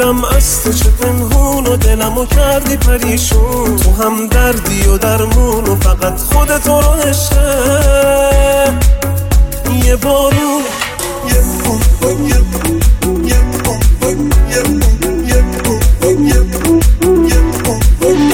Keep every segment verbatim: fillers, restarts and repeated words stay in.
گلم از تو چه پنهون و دلمو کردی پریشون. تو هم دردی و درمون و فقط خودت رو عشقه. یه بارون یه بارون یه بارون یه بارون یه بارون یه بارون یه بارون یه بارون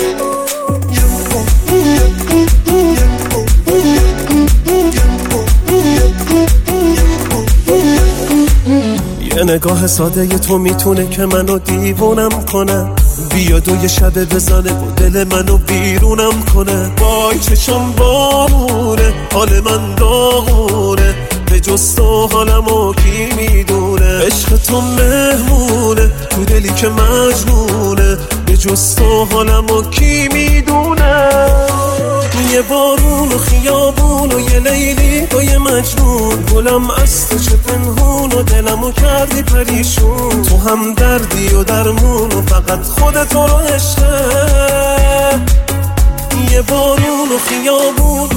یه نگاه ساده تو میتونه که منو دیوونم کنه. بیاد و یه شب بزنه و دل منو بیرونم کنه. وای چشم بارونه حال من داغونه. به جز تو حالمو کی میدونه. عشق تو مهمونه تو دلی که مجنونه. به جز تو حالمو کی میدونه. یه بارون و خیابون و یه لیلی و یه مجنون. گلم از تو چه پنهون و دلمو کردی پریشون. تو هم دردی و درمون و فقط خودت رو عشقه. یه بارون و خیابون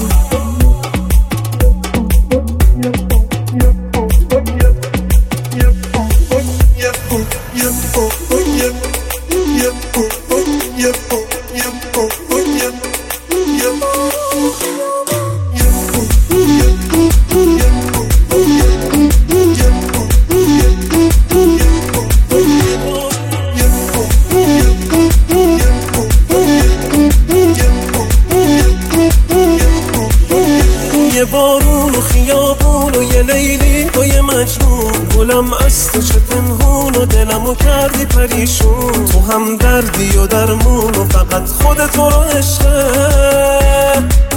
یه بارون و خیابون و یه لیلی و یه مجنون. گلم از تو چه پنهون و دلمو کردی پریشون. تو هم دردی و درمون و فقط خودت رو عشقه.